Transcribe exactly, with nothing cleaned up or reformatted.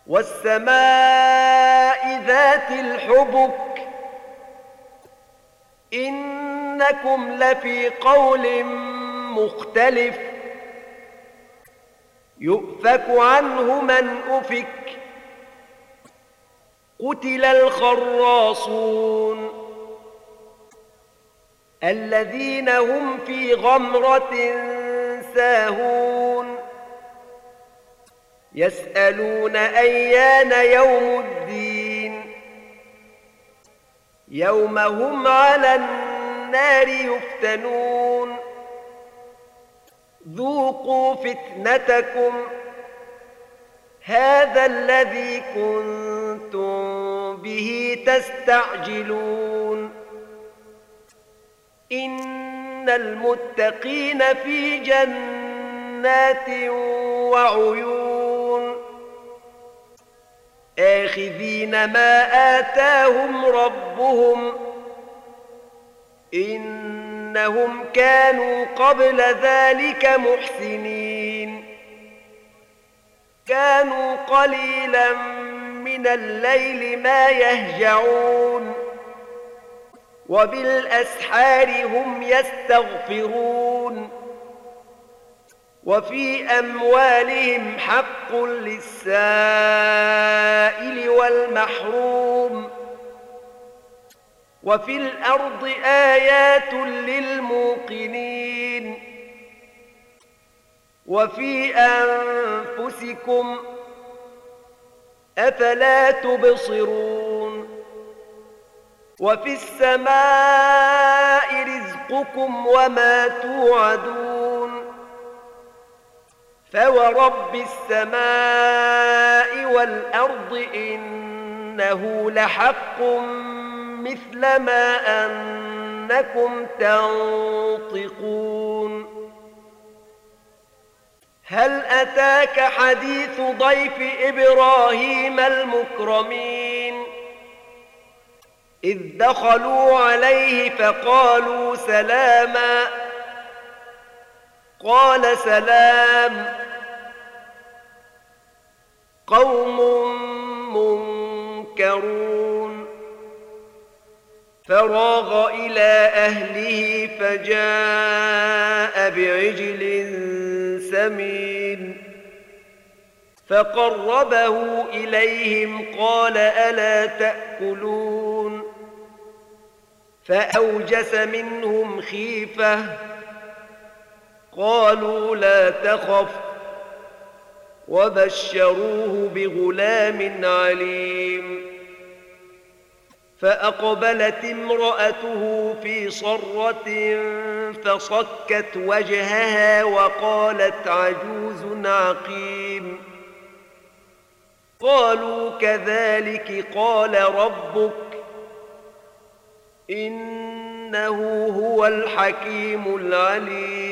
والسماء ذات الحبك إنكم لفي قول مختلف يؤفك عنه من أفك قتل الخراصون الذين هم في غمرة ساهون يسألون أيان يوم الدين يوم هم على النار يفتنون ذوقوا فتنتكم هذا الذي كنتم به تستعجلون إن المتقين في جنات وعيون آخذين ما آتاهم ربهم إنهم كانوا قبل ذلك محسنين كانوا قليلا من الليل ما يهجعون وبالأسحار هم يستغفرون وفي أموالهم حق للسائل والمحروم وفي الأرض آيات للموقنين وفي أنفسكم أفلا تبصرون وفي السماء رزقكم وما توعدون فورب السماء والأرض إنه لحق مثل ما أنكم تنطقون هل أتاك حديث ضيف إبراهيم المكرمين إذ دخلوا عليه فقالوا سلاما قال سلام قوم منكرون فراغ إلى أهله فجاء بعجل سمين فقربه إليهم قال ألا تأكلون فأوجس منهم خيفة قالوا لا تخف وبشروه بغلام عليم فأقبلت امرأته في صرة فصكت وجهها وقالت عجوز عقيم قالوا كذلك قال ربك إنه هو الحكيم العليم